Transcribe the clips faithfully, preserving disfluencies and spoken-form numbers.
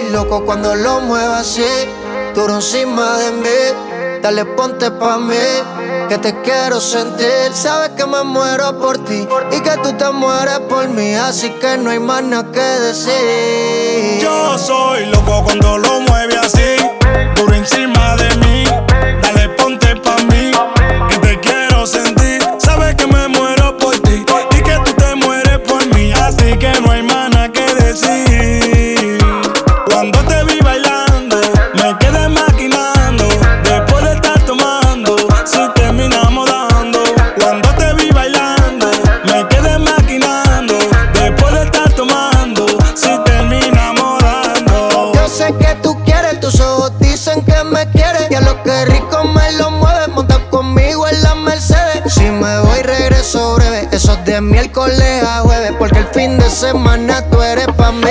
loco cuando lo muevas así, duro encima de mí. Dale, ponte pa' mí, que te quiero sentir. Sabes que me muero por ti y que tú te mueres por mí, así que no hay más nada que decir. Yo soy loco cuando lo mueve así, duro encima de mí. Dale, ponte pa' mí, que te quiero sentir. Sabes que me muero por ti y que tú te mueres por mí, así que no hay más nada que decir. Cuando te vi bailando, me quedé maquinando. Después de estar tomando, si terminamos dando. Cuando te vi bailando, me quedé maquinando. Después de estar tomando, si terminamos dando. Yo sé que tú quieres, tus ojos dicen que me quieres. Y a lo que rico me lo mueves, monta conmigo en la Mercedes. Si me voy regreso breve, eso es de miércoles a jueves, porque el fin de semana tú eres pa' mí.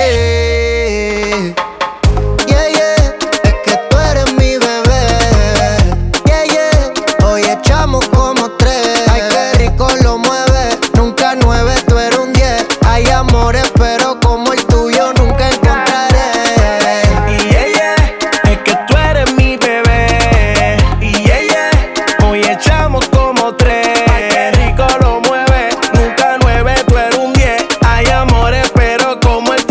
Yeah, yeah, es que tú eres mi bebé. Yeah, yeah, hoy echamos como tres. Ay, qué rico lo mueve, nunca nueve, tú eres un diez. Hay amores, pero como el tuyo nunca encontraré. Y ella, es que tú eres mi bebé. Y ella, hoy echamos como tres. Ay, qué rico lo mueve, nunca nueve, tú eres un diez. Hay amores, pero como el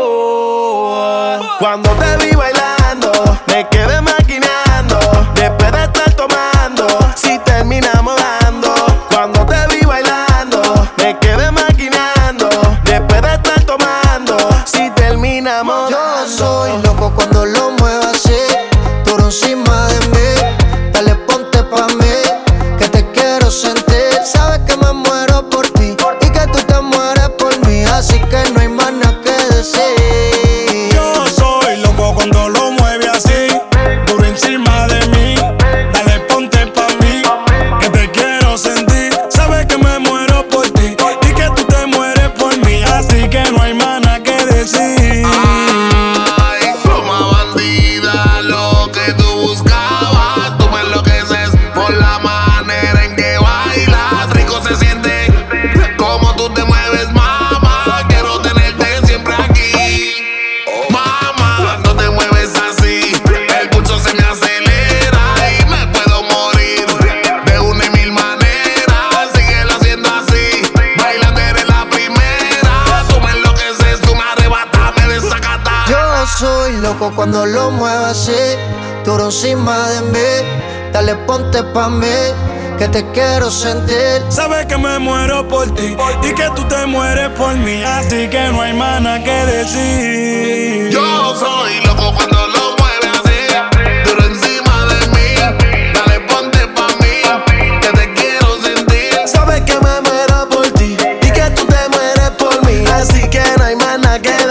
tuyo. Cuando te vi bailando, me quedé maquinando. Después de estar tomando, si terminamos dando. Cuando te vi bailando, me quedé maquinando. Después de estar tomando, si terminamos Yo dando. soy loco cuando lo muevas así, duro encima de mí. Dale, ponte pa' mí, que te quiero sentir. Sabes que me muero por ti y que tú te mueres por mí, así que no hay más nada que decir. Yo soy loco cuando lo mueve así, duro encima de mí. Dale, ponte pa' mí, que te quiero sentir. Sabes que me muero por ti y que tú te mueres por mí, así que no hay más nada que decir. Ay, como bandida, lo que tú buscabas. Tú me enloqueces por la manera en que bailas. Rico se siente como tú te mueves, mamá. Quiero tenerte siempre aquí, mamá. No te mueves así, el pulso se me acelera y me puedo morir de una y mil maneras. Síguelo haciendo así, bailando eres la primera. Tú me enloqueces, tú me arrebatas, me desacatas. Yo soy loco cuando lo muevas así, duro encima de mí. Dale, ponte pa' mí, que te quiero sentir. Sabes que me muero por ti y que tú te mueres por mí, así que no hay más nada que decir. Yo soy loco cuando lo mueve así, duro encima de mí. Dale, ponte pa' mí, que te quiero sentir. Sabes que me muero por ti y que tú te mueres por mí, así que no hay más nada que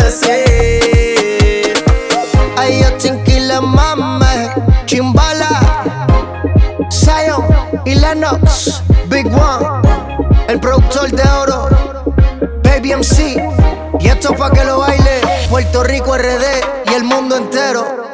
decir. Ay, yo Chinquile, mame, Chimbala, Zion y Lennox, Big One, el productor de oro, Baby M C. Y esto pa' que lo baile Puerto Rico, R D y el mundo entero.